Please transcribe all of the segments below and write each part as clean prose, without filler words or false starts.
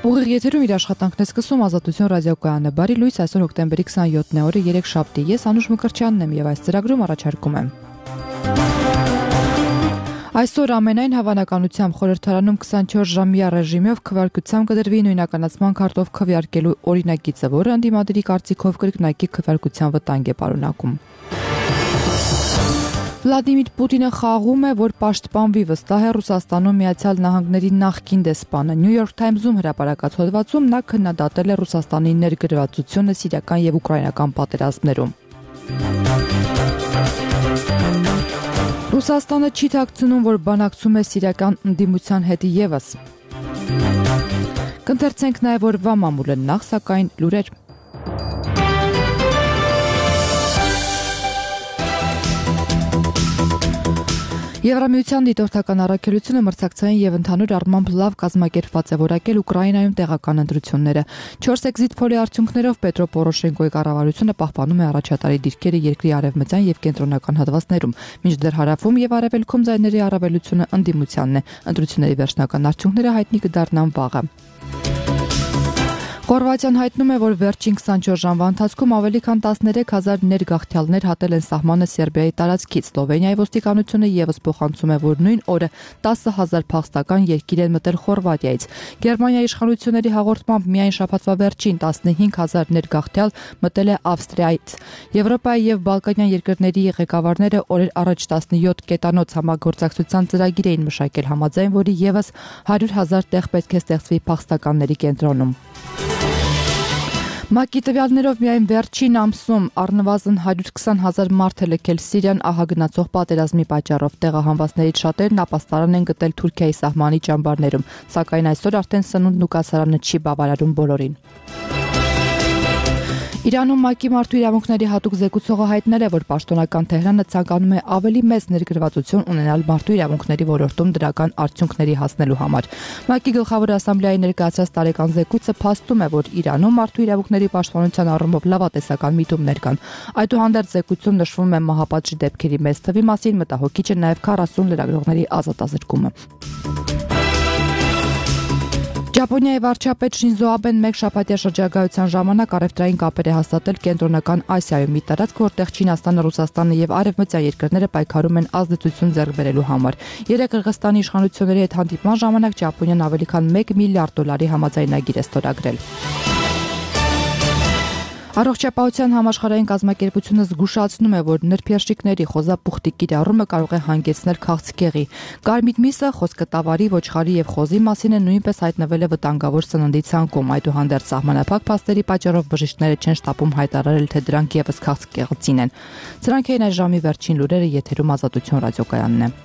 Ուղիղ եթերում իր աշխատանքն է սկսում Ազատություն ռադիոկայանը։ Բարի լույս, այսօր հոկտեմբերի 27-ն է օրը 3 շաբթի։ Ես Անուշ Մկրտչյանն եմ եւ այս ծրագրում առաջարկում եմ։ Այսօր ամենայն հավանականությամբ խորհրդարանում 24 ժամյա ռեժիմով քվեարկությամբ կդրվի նույնականացման քարտով քվեարկելու օրինագիծը, որը ընդդիմադիրի կարծիքով կրկնակի քվեարկության վտանգ է պարունակում։ Վլադիմիր Պուտինը խաղում է, որ պաշտպանվի, վստահ է Ռուսաստանում Միացյալ Նահանգների նախկին դեսպանը։ New York Times-ում հրապարակած հոդվածում նա քննադատել է Ռուսաստանի ներգրավվածությունը սիրիական եւ ուկրաինական պատերազմներում։ Ռուսաստանը չի թաքցնում, որ բանակցում է սիրիական ընդդիմության հետ եւս։ Կընթերցենք նաեւ օրվա մամուլը, նախ սակայն լուրեր։ Եվրամիության դիտորդական առաքելությունը մրցակցային եւ ընդհանուր առմամբ լավ կազմակերպված է որակել Ուկրաինայում տեղական ընտրությունները։ 4 էքզիտ փոլի արդյունքներով Պետրո Պորոշենկոյի կառավարությունը պահպանում է առաջատարի դիրքերը երկրի արևմտյան եւ կենտրոնական հատվածներում, մինչդեռ հարավում եւ արևելքում ձայների առավելությունը ընդդիմությանն է։ Ընտրությունների վերջնական արդյունքները հայտնի կդառնան վաղը։ Խորվաթիան հայտնում է, որ վերջին 24 ժամվա ընթացքում ավելի քան 13,000 ներգաղթյալներ հատել են սահմանը Սերբիայի տարածքից։ Սլովենիայի ոստիկանությունը եւս փոխանցում է, որ նույն օրը 10,000 փախստական երկիր են մտել Խորվաթիայից։ Գերմանիայի իշխանությունների հաղորդմամբ միայն շաբաթվա վերջին 15,000 ներգաղթյալ մտել է Ավստրիայից։ Եվրոպայի եւ Բալկանյան երկրների ղեկավարները օրեր առաջ 17 կետանոց համագործակցության ծրագիր էին մշակել, համաձայն որի եւս 100,000 տեղ պետք է ստեղծվի փախստականների կենտրոնում։ ՄԱԿ-ի տվյալներով միայն վերջին ամսում առնվազն 120,000 մարդ է լքել Սիրիան ահագնացող պատերազմի պատճառով։ Տեղահանվածներից շատերն ապաստարան են գտել Թուրքիայի սահմանի ճամբարներում, սակայն այսօր արդեն սնունդն ու կացարանը չի բավարարում բոլորին։ Իրանում ՄԱԿ-ի մարդու իրավունքների հատուկ զեկուցողը հայտնել է, որ պաշտոնական Թեհրանը ցանկանում է ավելի մեծ ներգրավվածություն ունենալ մարդու իրավունքների ոլորտում դրական արդյունքների հասնելու համար։ ՄԱԿ-ի գլխավոր ասամբլեայի ներկայացած տարեկան զեկույցը փաստում է, որ Իրանում մարդու իրավունքների պաշտպանության առումով լավատեսական միտումներ կան։ Այդուհանդերձ զեկույցում նշվում է մահապատժի դեպքերի մեծ թվի մասին, մտահոգիչ է նաև 40 լրագրողների ազատազրկումը։ Ճապոնիայի վարչապետ Շինզո Աբեն մեկ շաբաթյա շրջագայության ժամանակ առևտրային կապեր է հաստատել Կենտրոնական Ասիայում, մի տարածք, որտեղ Չինաստանը, Ռուսաստանը եւ արևմտյան երկրները պայքարում են ազդեցություն ձեռք բերելու համար։ Երեկ Կырգызստանի իշխանությունների հետ հանդիպման ժամանակ Ճապոնիան ավելի քան $1 միլիարդ համաձայնագիր է ստորագրել։ Առողջապահության համաշխարհային կազմակերպությունը զգուշացնում է, որ նրբերշիկների խոզապուխտի կիրառումը կարող է հանգեցնել քաղցկեղի։ Կարմիր միսը, խոսկտավարի, ոչխարի եւ խոզի մասին է նույնպես հայտնվել է վտանգավոր սննդի ցանկում։ Այդուհանդերձ սահմանափակ փաստերի պատճառով բժիշկները չեն շտապում հայտարարել, թե դրանք եւս քաղցկեղծին են։ Սրանք էին այս ժամի վերջին լուրերը, եթերում Ազատություն ռադիոկայանն է։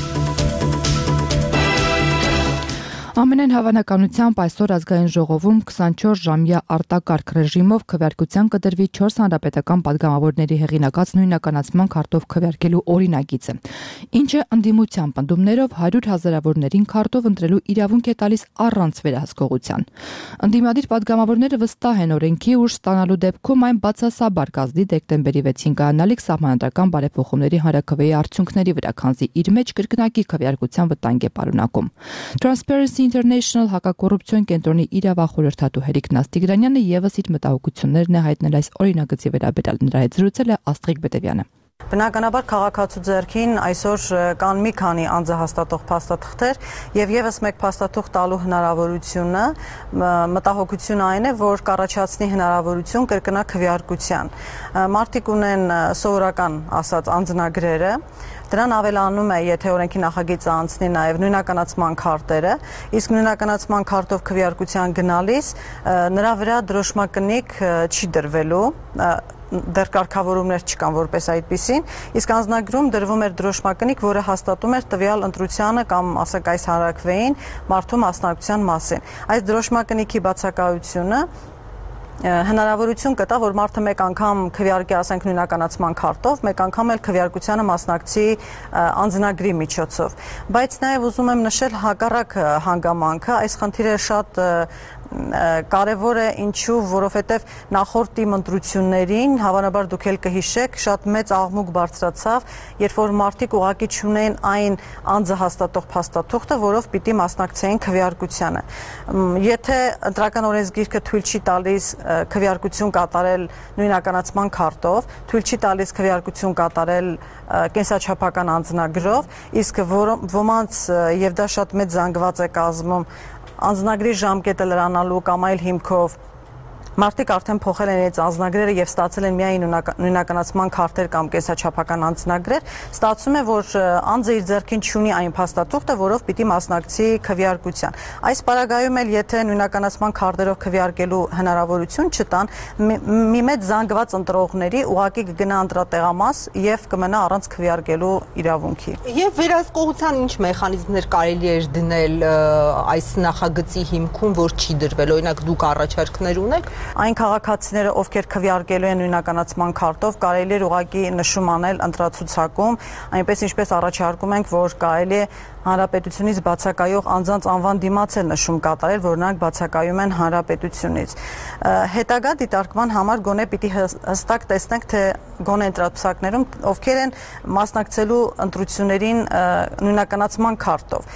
Ամենայն հավանականությամբ այսօր ազգային ժողովում 24 ժամյա արտակարգ ռեժիմով քվեարկության կդրվի 4 հանրապետական падգամավորների հեղինակած նույնականացման քարտով քվեարկելու օրինագիծը, ինչը ընդդիմության պնդումներով 100 հազարավորներին քարտով ընտրելու իրավունք է տալիս առանց վերահսկողության։ Ընդդիմադիր падգամավորները վստահ են օրենքի ուժ ստանալու դեպքում այն բացասաբար կազդի դեկտեմբերի 6-ին կայանալիք սահմանադրական բարեփոխումների հանրաքվեի արդյունքների վրա, քանզի իր մեջ կրկնակի քվեարկության վտանգ է պարունակում։ Transparency International հակակոռուպցիոն կենտրոնի իրավախորհրդատու Հերիկ Նաստիգրանյանը եւս իր մտահոգություններն է հայտնել այս օրինագծի վերաբերյալ։ Նրա հետ զրուցել է Աստղիկ Բետևյանը։ Բնականաբար քաղաքացու ձեռքին այսօր կան մի քանի անձահաստատող փաստաթղթեր եւ եւս մեկ փաստաթուղթ տալու հնարավորությունը մտահոգությունը այն է, որ կառաջացնի հնարավորություն կրկնակ քվեարկության։ Մարդիկ ունեն սովորական ասած անձնագրերը, դրան ավելանում է, եթե օրենքի նախագիծը անցնի նաև նույնականացման քարտերը, իսկ նույնականացման քարտով քվեարկության գնալիս նրա վրա դրոշմակնիկ չի դրվելու, դեռ կարգավորումներ չկան որպես այդպիսին, իսկ անձնագրում դրվում էր դրոշմակնիկ, որը հաստատում էր տվյալ ընտրությանը կամ ասենք այս հանրաքվեին մարդու մասնակցության մասին։ Այս դրոշմակնիկի բացակայությունը հնարավորություն կտա, որ մարդը մեկ անգամ քվեարկի, ասենք նույնականացման քարտով, մեկ անգամ էլ քվեարկությանը մասնակցի անձնագրի միջոցով։ Բայց նաև ուզում եմ նշել հակառակ հանգամանքը, այս խնդիրը շատ կարևոր է ինչու, որովհետև նախորդ ընտրություններին հավանաբար դուք էլ կհիշեք, շատ մեծ աղմուկ բարձրացավ, երբ որ մարդիկ ուղղակի չունեն այն անձը հաստատող փաստաթուղթը, որով պիտի մասնակցեին քվեարկությանը։ Եթե ընտրական օրենսգիրքը թույլ չի տալիս քվեարկություն կատարել նույնականացման քարտով, թույլ չի տալիս քվեարկություն կատարել կենսաչափական անձնագրով, իսկ ոմանց եւ դա շատ մեծ զանգված է կազմում անձնագրի ժամկետը լրանալու կամ այլ հիմքով մարդիկ արդեն փոխել են իրենց անձնագրերը եւ ստացել են միայն նույնականացման քարտեր կամ կենսաչափական անձնագրեր, ստացվում է, որ անձը իր ձեռքին չունի այն փաստաթուղթը, որով պիտի մասնակցի քվեարկության։ Այս պարագայում էլ եթե նույնականացման քարտերով քվեարկելու հնարավորություն չտան, մի մեծ զանգված ընտրողների ուղղակի կգնա ընտրատեղամաս եւ կմնա առանց քվեարկելու իրավունքի։ Եվ վերահսկողության ինչ մեխանիզմներ կարելի է դնել այս նախագծի հիմքում, որ չի դրվել, օրինակ դուք առաջարկներ ունեք։ Այն քաղաքացիները, ովքեր քվեարկելու են նույնականացման քարտով, կարելի է ուղղակի նշում անել ընտրացուցակում, այնպես ինչպես առաջարկում ենք, որ կարելի է հանրապետությունից բացակայող անձանց անվան դիմաց էլ նշում կատարել, որ նրանք բացակայում են հանրապետությունից։ Հետագա դիտարկման համար գոնե պիտի հստակ տեսնենք, թե գոնե ընտրացուցակներում ովքեր են մասնակցելու ընտրություններին նույնականացման քարտով։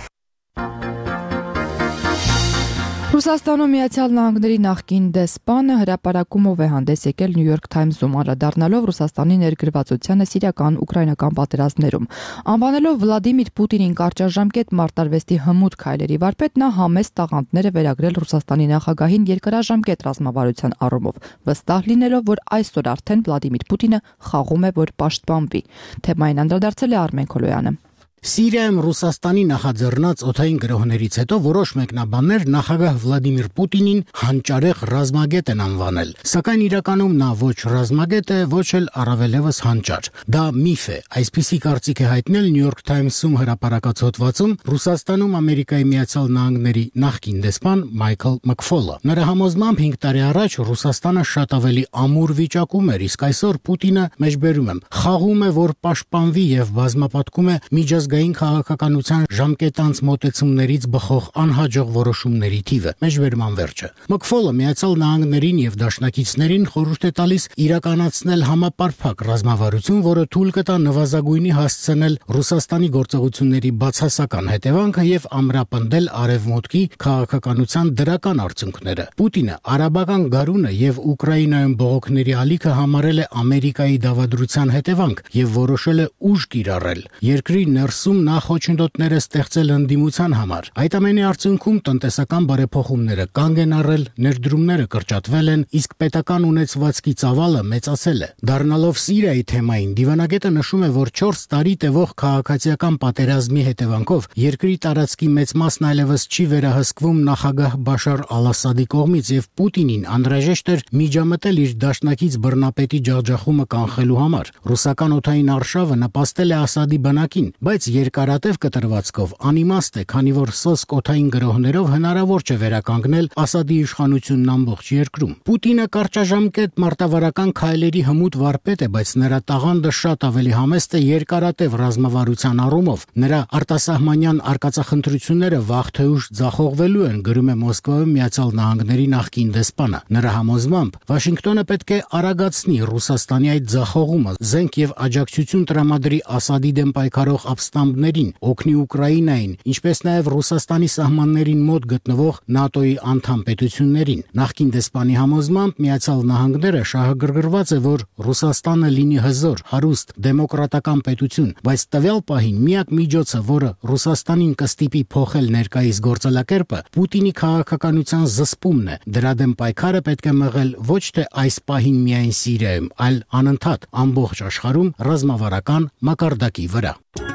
Ռուսաստանում Միացյալ Նահանգների նախկին դեսպանը հրապարակումով է հանդես եկել New York Times-ում անդրադառնալով Ռուսաստանի ներգրավվածությանը սիրիական-ուկրաինական պատերազմներում։ Անվանելով Վլադիմիր Պուտինին կարճաժամկետ մարտարվեստի հմուտ քայլերի վարպետ, նա համեստ տաղանդներ է վերագրել Ռուսաստանի նախագահին երկարաժամկետ ռազմավարության առումով, վստահ լինելով, որ այսօր արդեն Վլադիմիր Պուտինը խաղում է, որ պաշտպանվի։ Թեմային անդրադարձել է Արմեն Քոլոյանը։ Սիրիայում Ռուսաստանի նախաձեռնած օդային գրոհներից հետո որոշ մեկնաբաններ նախագահ Վլադիմիր Պուտինին հանճարեղ ռազմագետ են անվանել, սակայն իրականում նա ոչ ռազմագետ է, ոչ էլ առավելևս հանճար։ Դա միֆ է, այսպիսի կարծիք է հայտնել New York Times-ում հրապարակած հոդվածում Ռուսաստանում Ամերիկայի Միացյալ Նահանգների նախկին դեսպան Մայքլ Մքֆոլը։ Նրա համոզմամբ 5 տարի առաջ Ռուսաստանը շատ ավելի ամուր վիճակում էր, իսկ այսօր Պուտինը մեջբերում եմ խաղում է, որ պաշտպանվի եւ բազմապատկում է միջազգային քաղաքականության ժամկետանց մոտեցումներից բխող անհաջող որոշումների թիվը։ Մեջբերման վերջը։ Մքֆոլը Միացյալ Նահանգներին եւ դաշնակիցներին խորհուրդ է տալիս իրականացնել համապարփակ ռազմավարություն, որը թույլ կտա նվազագույնի հասցնել Ռուսաստանի գործողությունների բացասական հետևանքը եւ ամրապնդել արևմուտքի քաղաքականության դրական արդյունքները։ Պուտինը արաբական գարունը եւ Ուկրաինայում բողոքների ալիքը համարել է Ամերիկայի դավադրության հետևանք եւ որոշել է ուժ կիրառել։ Երկրի ներսում նա խոչընդոտներ է ստեղծել ընդդիմության համար։ Այդ ամենի արդյունքում տնտեսական բարեփոխումները կանգ են առել, ներդրումները կրճատվել են, իսկ պետական ունեցվածքի ծավալը մեծացել է։ Դառնալով Սիրիայի թեմային, դիվանագետը նշում է, որ 4 տարի տևող քաղաքացիական պատերազմի հետևանքով երկրի տարածքի մեծ մասն այլևս չի վերահսկվում նախագահ Բաշար Ալ-Ասադի կողմից եւ Պուտինին անհրաժեշտ էր միջամտել իր դաշնակից բռնապետի ջախջախումը կանխելու համար։ Ռուսական օդային արշավը նպաստել է Ասադի բանակին, բայց երկարատև կտրվածքով անիմաստ է, քանի որ սոսկ օդային գրոհներով հնարավոր չէ վերականգնել Ասադի իշխանությունն ամբողջ երկրում։ Պուտինը կարճաժամկետ մարտավարական քայլերի հմուտ վարպետ է, բայց նրա տաղանդը շատ ավելի համեստ է երկարատև ռազմավարության առումով։ Նրա արտասահմանյան արկածախնդրությունները վաղ թե ուշ ձախողվելու են, գրում է Մոսկվայում Միացյալ Նահանգների նախկին դեսպանը։ Նրա համոզմամբ Վաշինգտոնը պետք է արագացնի Ռուսաստանի այդ ձախողումը, զենք եւ աջակցություն տրամադրի Ասադի դեմ պայքարող ապստամբներին, օգնի Ուկրաինային, ինչպես նաև Ռուսաստանի սահմաններին մոտ գտնվող ՆԱՏՕ-ի անդամ պետություններին։ Նախկին դեսպանի համոզմամբ Միացյալ Նահանգները շահագրգռված է, որ Ռուսաստանը լինի հզոր, հարուստ, դեմոկրատական պետություն, բայց տվյալ պահին միակ միջոցը, որը Ռուսաստանին կստիպի փոխել ներկայիս գործելակերպը, Պուտինի քաղաքականության զսպումն է։ Դրա դեմ պայքարը պետք է մղել ոչ թե այս պահին միայն Սիրիայում, այլ անընդհատ ամբողջ աշխարհում ռազմավարական մակարդակի վրա։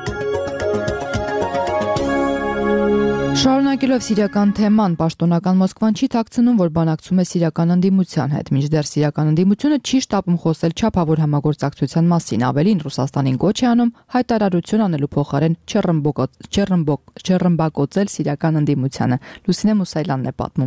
Շարունակելով սիրիական թեման, պաշտոնական Մոսկվան չի թաքցնում, որ բանակցում է սիրիական ընդդիմության հետ, մինչդեռ սիրիական ընդդիմությունը չի շտապում խոսել չափավոր համագործակցության մասին, ավելին Ռուսաստանին կոչ է անում հայտարարություն անելու փոխարեն չռմբակոծել սիրիական ընդդիմությանը։ Լուսինե Մուսայլյանն է պատմում։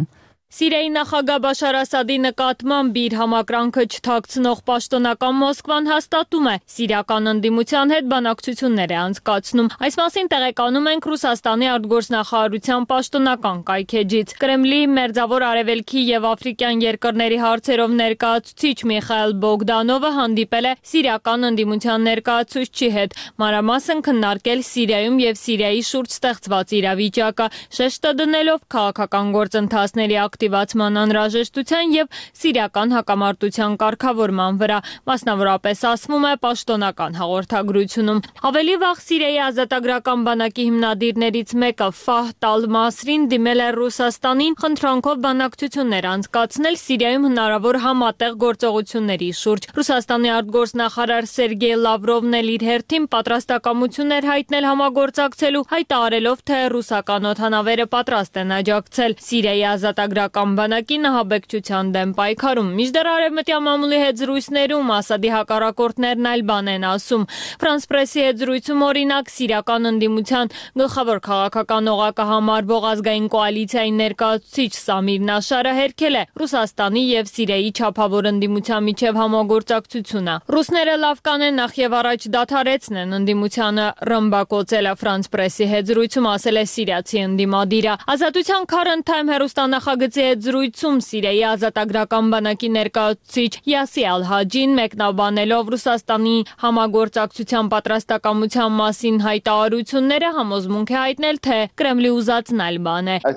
Սիրիայի նախագահ Բաշար Ասադի նկատմամբ իր համակրանքը չթաքցնող պաշտոնական Մոսկվան հաստատում է, սիրիական ընդդիմության հետ բանակցություններ է անցկացնում։ Այս մասին տեղեկանում ենք Ռուսաստանի արտգործնախարարության պաշտոնական կայքեջից։ Կրեմլի Մերձավոր Արևելքի եւ Աֆրիկյան երկրների հարցերով ներկայացուցիչ Միխայել Բոգդանովը հանդիպել է սիրիական ընդդիմության ներկայացուցչի հետ, մանրամասն քննարկել Սիրիայում եւ Սիրիայի շուրջ ստեղծված իրավիճակը, շեշտը դնելով քաղաքական գործընթացների ակտիվացման անհրաժեշտության եւ սիրիական հակամարտության կարգավորման վրա, մասնավորապես ասվում է պաշտոնական հաղորդագրությունում։ Ավելի վաղ Սիրիայի ազատագրական բանակի հիմնադիրներից մեկը Ֆահդ Ալ-Մասրին դիմել է Ռուսաստանին խնդրանքով բանակցություններ անցկացնել Սիրիայում հնարավոր համատեղ գործողությունների շուրջ։ Ռուսաստանի արտգործնախարար Սերգեյ Լավրովն էլ իր հերթին պատրաստակամություն էր հայտնել համագործակցելու, հայտարարելով, թե ռուսական օդանավերը պատրաստ են աջակցել Սիրիայի ազատագրական բանակի նահաբեկչության դեմ պայքարում։ Մինչդեռ արևմտյան մամուլի հետ զրույցներում Ասադի հակառակորդներն այլ բան են ասում։ Ֆրանս պրեսի հետ զրույցում օրինակ սիրիական ընդդիմության գլխավոր քաղաքական օղակը համարվող ազգային կոալիցիայի ներկայացուցիչ Սամիր Նաշարը հերքել է Ռուսաստանի եւ Սիրիայի չափավոր ընդդիմության միջև համագործակցությունը։ Ռուսները լավ կանեն նախ եւ առաջ դադարեցնեն ընդդիմությանը, ռմբակոծել է Ֆրանս պրեսի հետ զրույցում ասել է սիրիացի ընդդիմադիրը։ Ազատության Current Time հեռուստանախագծի հետ զրույցում Սիրիայի ազատագրական բանակի ներկայացուցիչ Յասի Ալ-Հաջին մեկնաբանելով Ռուսաստանի համագործակցության պատրաստակամության մասին հայտարարությունները համոզմունք է հայտնել, թե Կրեմլի ուզածն այլ բան է։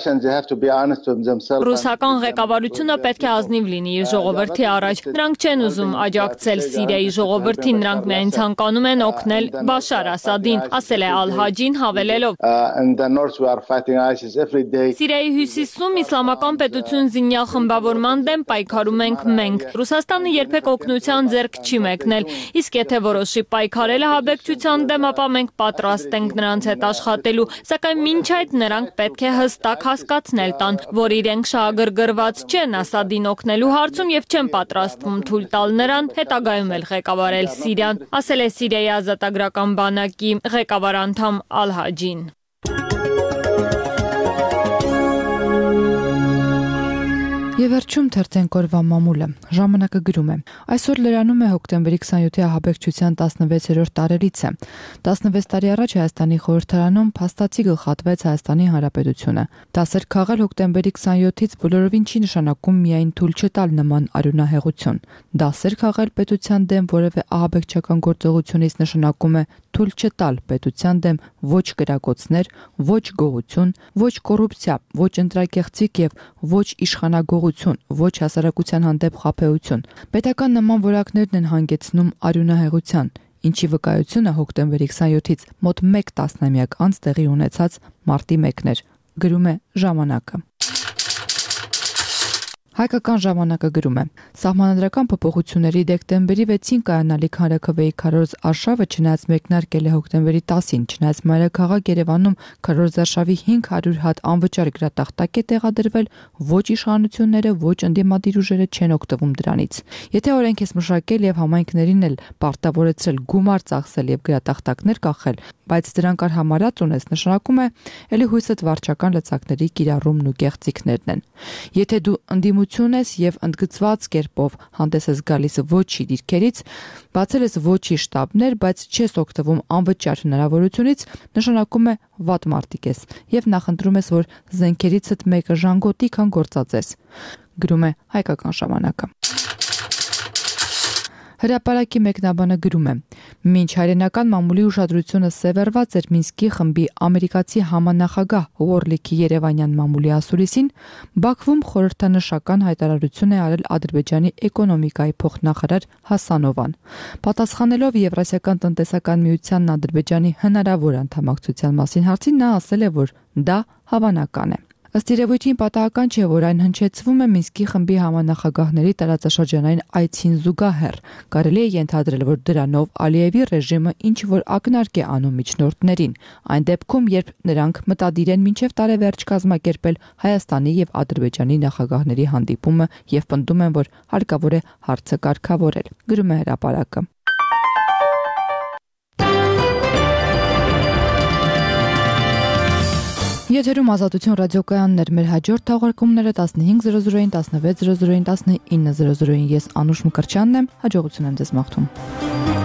Ռուսական ղեկավարությունը պետք է ազնիվ լինի իր ժողովրդի առաջ։ Նրանք չեն ուզում աջակցել Սիրիայի ժողովրդին, նրանք միայն ցանկանում են օգնել Բաշար Ասադին, ասել է Ալ-Հաջին հավելելով. Սիրիայի հյուսիսում իսլամական պետություն զինյալ խմբավորման դեմ պայքարում ենք մենք։ Ռուսաստանը երբեք օգնության ձեռք չի մեկնել, իսկ եթե որոշի պայքարել ահաբեկչության դեմ, ապա մենք պատրաստ ենք նրանց հետ աշխատելու, սակայն մինչ այդ նրանք պետք է հստակ հասկացնել տան, որ իրենք շահագրգռված չեն Ասադին օգնելու հարցում եւ չեն պատրաստվում թույլ տալ նրան հետագայում էլ ղեկավարել Սիրիան, ասել է Սիրիայի ազատագրական բանակի ղեկավար անդամ Ալ-Հաջին։ Եվ վերջում թերթենք օրվա մամուլը։ Ժամանակը գրում է. Այսօր լրանում է հոկտեմբերի 27-ի ահաբեկչության 16-րդ տարելիցը։ 16 տարի առաջ Հայաստանի խորհրդարանում փաստացի գլխատվեց Հայաստանի Հանրապետությունը։ Դասեր քաղել հոկտեմբերի 27-ից բոլորովին չի նշանակում միայն թույլ չտալ նման արյունահեղություն։ Դասեր քաղել պետության դեմ որևէ ահաբեկչական գործողությունից նշանակում է թույլ չտալ պետության դեմ ոչ կրակոցներ, ոչ գողություն, ոչ կոռուպցիա, ոչ ընտրակեղծիք եւ ոչ իշխանագողություն, ոչ հասարակության հանդեպ խաբեություն։ Պետական նման որակներն են հանգեցնում արյունահեղության, ինչի վկայությունը հոկտեմբերի 27-ից մոտ 1 տասնամյակ անց տեղի ունեցած մարտի 1-ն էր, գրում է Ժամանակը։ Հայկական ժամանակը գրում է. Սահմանադրական փոփոխությունների դեկտեմբերի 6-ին կայանալիք հանրաքվեի քարոզ արշավը չնայած մեկնարկել է հոկտեմբերի 10-ին, չնայած մայրաքաղաք Երևանում քարոզ արշավի 500 հատ անվճար գրատախտակ է տեղադրվել, ոչ իշխանությունները, ոչ ընդդիմադիր ուժերը չեն օգտվում դրանից։ Եթե օրենք ես մշակել եւ համայնքներին էլ պարտավորեցրել գումար ծախսել եւ գրատախտակներ կախել, բայց դրանք արհամարած ունես, նշանակում է ելի հույսդ վարչական լծակների կիրառումն ու կեղծիքներն են։ Եթե դու ընդդիմություն ես եւ ընդգծված կերպով հանդես ես գալիս ոչի դիրքերից, բացել ես ոչի շտաբներ, բայց չես օգտվում անվճար հնարավորությունից, նշանակում է վատ մարտիկ ես եւ նախընտրում ես, որ զենքերիցդ մեկը ժանգոտի քան գործածես, գրում է Հայկական ժամանակը։ Հրապարակի մեկնաբանը գրում է. Մինչ հայրենական մամուլի ուշադրությունը սևեռված էր Մինսկի խմբի ամերիկացի համանախագահ Ուորլիքի Երևանյան մամուլի ասուլիսին, Բաքվում խորհրդանշական հայտարարություն է արել Ադրբեջանի էկոնոմիկայի փոխնախարար Հասանովան։ Պատասխանելով Եվրասիական տնտեսական միությանն Ադրբեջանի հնարավոր անդամակցության մասին հարցին, նա ասել է, որ դա հավանական է։ Ըստ երևույթին պատահական չէ, որ այն հնչեցվում է Մինսկի խմբի համանախագահների տարածաշրջանային այցին զուգահեռ։ Կարելի է ենթադրել, որ դրանով Ալիևի ռեժիմը ինչ որ ակնարկ է անում միջնորդներին, այն դեպքում, երբ նրանք մտադիր են մինչև տարեվերջ կազմակերպել Հայաստանի եւ Ադրբեջանի նախագահների հանդիպումը եւ պնդում են, որ հարկավոր է հարցը կարգավորել, գրում է հրապարակը։ Եթերում Ազատություն ռադիոկայանն էր, մեր հաջորդ թողարկումները 15:00-ին, 16:00-ին, 19:00-ին։ Ես Անուշ Մկրտչյանն եմ, հաջողություն եմ ձեզ մաղթում։